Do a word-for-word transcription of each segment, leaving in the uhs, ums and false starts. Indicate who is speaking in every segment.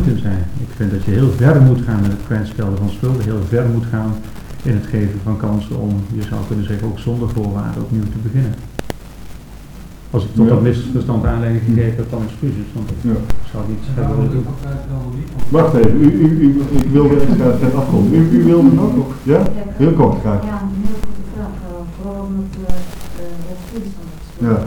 Speaker 1: kunt zijn. Ik vind dat je heel ver moet gaan met het kwijtschelden van schulden, heel ver moet gaan in het geven van kansen om, je zou kunnen zeggen, ook zonder voorwaarden opnieuw te beginnen. Als ik tot ja. dat misverstand aanleiding gegeven heb, dan excuses, want ik ja. zou niet hebben willen doen.
Speaker 2: Wacht even, u, u, u, ik wilde echt net afkomen. U, u wilde nog? Ja? Heel kort, graag.
Speaker 3: Ja, een heel goede vraag. Vooral met het toestand. Ja.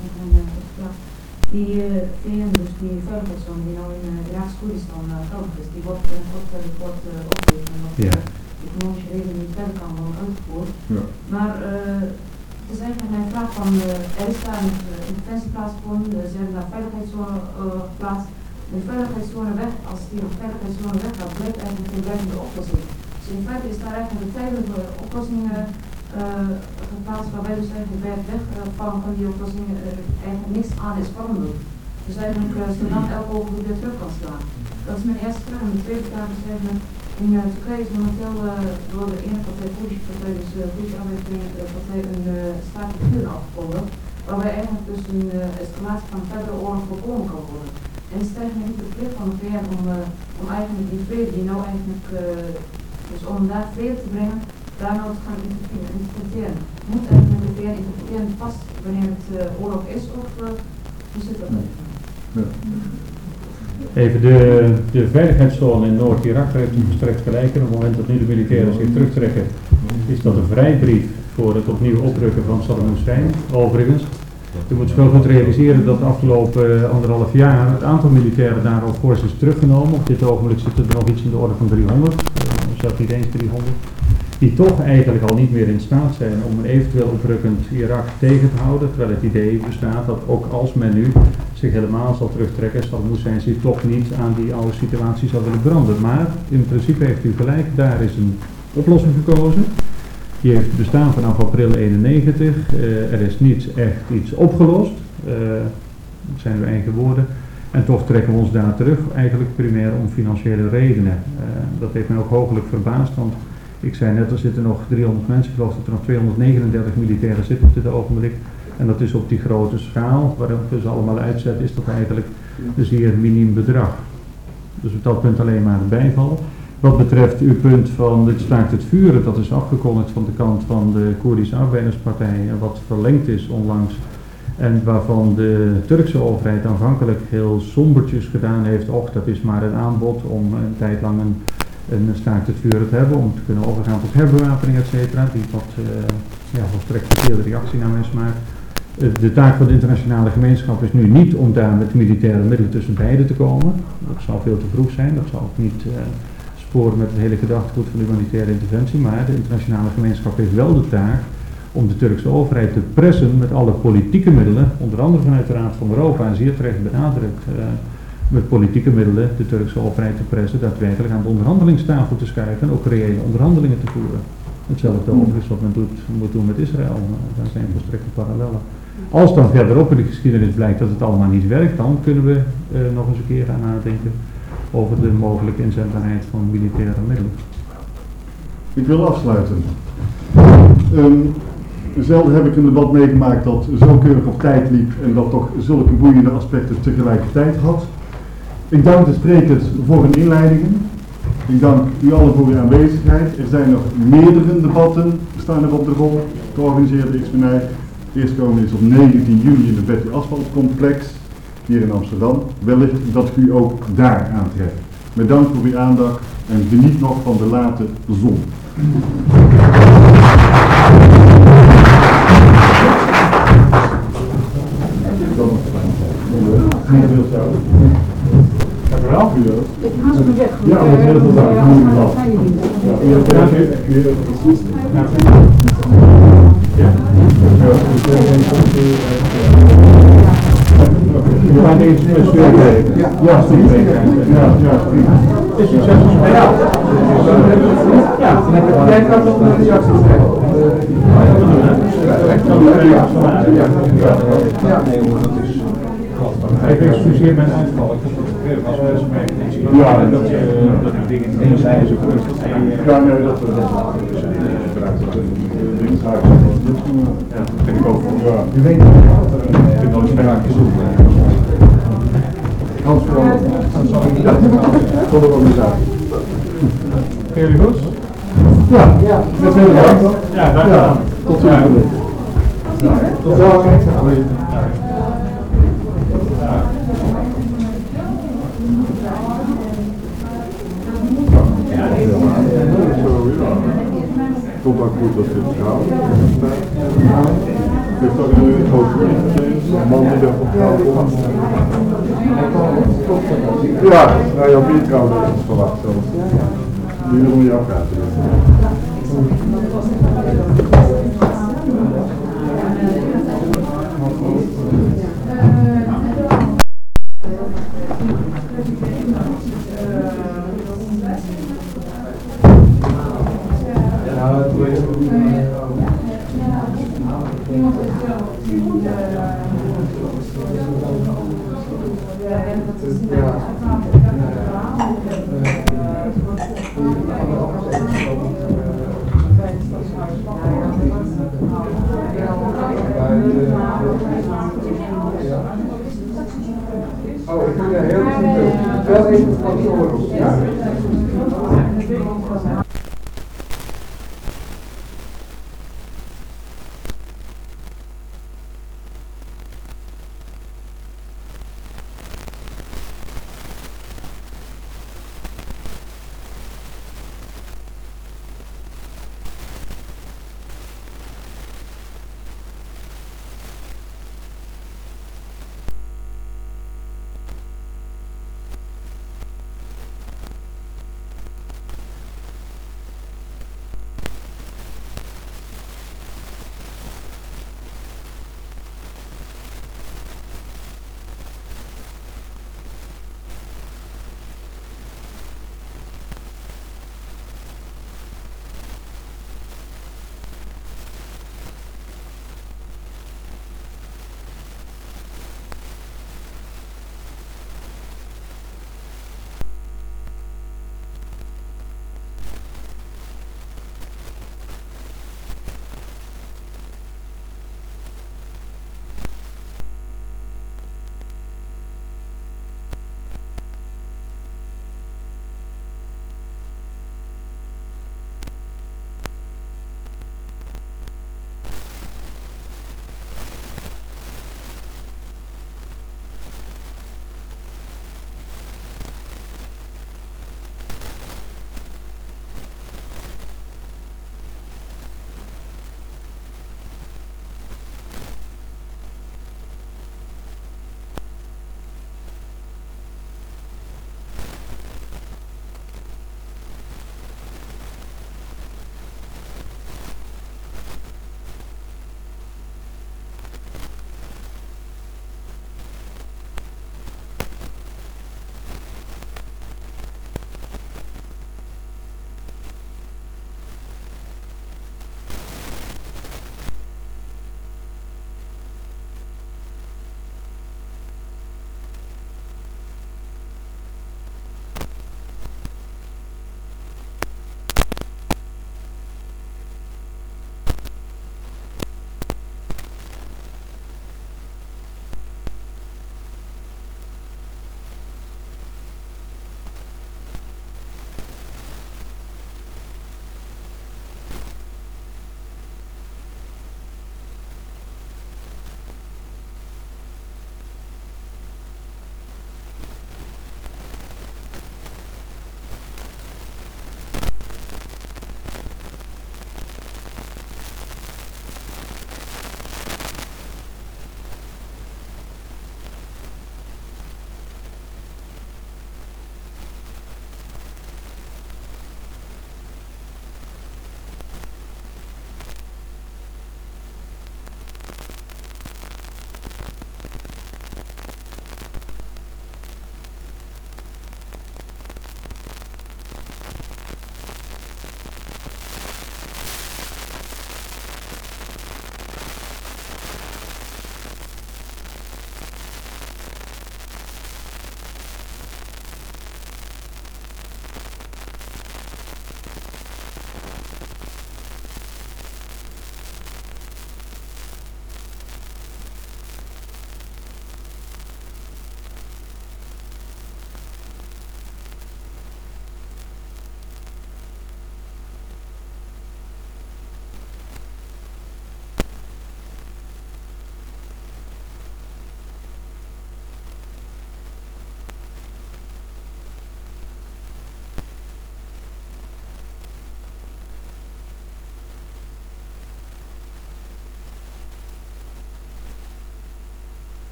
Speaker 3: Die T N, dus die veiligheidszone die nou in Iraaks-Koerdistan geldig is, die wordt in het rapport opgericht en dat de economische reden niet verder kan worden uitgevoerd. Ja. Maar uh, het is eigenlijk mijn vraag van, uh, er is daar een uh, interventie plaatsgevonden, ze hebben daar veiligheidszone uh, geplaatst. De veiligheidszone weg, als die op veiligheidszone weg gaat, blijft eigenlijk een blijvende oplossing. Dus in feite is daar eigenlijk een tijdelijke oplossing uh, uh, geplaatst, waarbij dus eigenlijk bij het wegvallen van die oplossing uh, eigenlijk niks aan is veranderd. Dus eigenlijk uh, zodat elke ogenblik weer terug kan slaan. Dat is mijn eerste vraag. En de tweede vraag is eigenlijk, in uh, Turkije is momenteel uh, door de ene partij, de Koerdische partij, dus de Koerdische Arbeidspartij, een uh, staat van vuur afgekondigd, waarbij eigenlijk dus een uh, escalatie van verdere oorlog voorkomen kan worden. En het is eigenlijk niet de plicht van de V N om, uh, om eigenlijk die vrede die nou eigenlijk, uh, dus om daar vrede te brengen, daar nou te gaan interpreteren. Moet eigenlijk de V N interpreteren vast wanneer het uh, oorlog is of uh, hoe zit dat eigenlijk? Ja.
Speaker 1: Even de, de veiligheidszone in Noord-Irak, daar heeft u volstrekt gelijk. En op het moment dat nu de militairen zich terugtrekken, is dat een vrijbrief voor het opnieuw oprukken van Saddam Hussein. Overigens, u moet zich wel goed realiseren dat de afgelopen anderhalf jaar het aantal militairen daar al fors is teruggenomen. Op dit ogenblik zit er nog iets in de orde van driehonderd, uh, zelfs niet eens driehonderd. Die toch eigenlijk al niet meer in staat zijn om een eventueel oprukkend Irak tegen te houden. Terwijl het idee bestaat dat ook als men nu zich helemaal zal terugtrekken, Saddam Hussein zich toch niet aan die oude situatie zal willen branden. Maar in principe heeft u gelijk, daar is een oplossing gekozen. Die heeft bestaan vanaf april eenennegentig. Uh, er is niet echt iets opgelost. Uh, dat zijn uw eigen woorden. En toch trekken we ons daar terug, eigenlijk primair om financiële redenen. Uh, dat heeft mij ook hooglijk verbaasd, want ik zei net, er zitten nog driehonderd mensen, ik geloof dat er nog tweehonderdnegenendertig militairen zitten op dit ogenblik. En dat is op die grote schaal, waarop we ze allemaal uitzetten, is dat eigenlijk een zeer miniem bedrag. Dus op dat punt alleen maar bijval. Wat betreft uw punt van het staakt het vuren, dat is afgekondigd van de kant van de Koerdische Arbeiderspartij en wat verlengd is onlangs. En waarvan de Turkse overheid aanvankelijk heel sombertjes gedaan heeft, och dat is maar een aanbod om een tijd lang een, een staakt het vuren te hebben, om te kunnen overgaan tot herbewapening, et cetera, die wat uh, ja, volstrekt verkeerde reactie naar mensen maakt. Uh, de taak van de internationale gemeenschap is nu niet om daar met militaire middelen tussen beiden te komen. Dat zou veel te vroeg zijn, dat zou ook niet uh, sporen met het hele gedachtegoed van de humanitaire interventie, maar de internationale gemeenschap heeft wel de taak om de Turkse overheid te pressen met alle politieke middelen, onder andere vanuit de Raad van Europa, en zeer terecht benadrukt, uh, met politieke middelen de Turkse overheid te pressen, daadwerkelijk aan de onderhandelingstafel te schuiven en ook reële onderhandelingen te voeren. Hetzelfde overigens wat men doet, moet doen met Israël, daar zijn volstrekte parallellen. Als dan verderop in de geschiedenis blijkt dat het allemaal niet werkt, dan kunnen we uh, nog eens een keer gaan nadenken over de mogelijke inzetbaarheid van militaire middelen.
Speaker 2: Ik wil afsluiten. Um, zelden heb ik een debat meegemaakt dat zo keurig op tijd liep en dat toch zulke boeiende aspecten tegelijkertijd had. Ik dank de sprekers voor hun inleidingen. Ik dank u allen voor uw aanwezigheid. Er zijn nog meerdere debatten staan er op de rol, georganiseerde X M I. De eerstkomende is op negentien juli in het Betty Asphalt Complex hier in Amsterdam. Wellicht dat u ook daar aantreft. Met dank voor uw aandacht en geniet nog van de late zon.
Speaker 4: Dank u wel.
Speaker 3: Ik haast me weg.
Speaker 4: Ja, dat is heel veel dank. Ja,
Speaker 1: We gaan eens met sfeer kijken.
Speaker 2: Ja, ja, ja, ja.
Speaker 1: Is succes bij jou?
Speaker 4: ja, jij kan nog een reactie zeggen. Ja, nee hoor, dat is...
Speaker 1: Ik excuseer mijn uitval, ik heb het geprobeerd als mensen mij niet
Speaker 2: Ja,
Speaker 1: dat je dat die dingen niet zijn zo goed.
Speaker 2: Ja, nee, dat we dat gebruikt dat een ding gaat. Ja, dat vind ik ook van. Ja.
Speaker 4: Je weet niet wat er
Speaker 2: Ik vind nooit sprake is. Hans, Tot de organisatie.
Speaker 1: Gaan jullie goed?
Speaker 2: Ja, ja, met heel bedankt.
Speaker 1: Ja, graag gedaan.
Speaker 2: Tot ziens. Tot ziens. Komt ook goed dat dit vrouw heeft ook een groot een man die daarvoor vrouw komt. Ja, nou jouw biertrouw is verwacht zelfs. Die wil je afgaten.
Speaker 4: Oh, ik vind het heel goed. Wel even van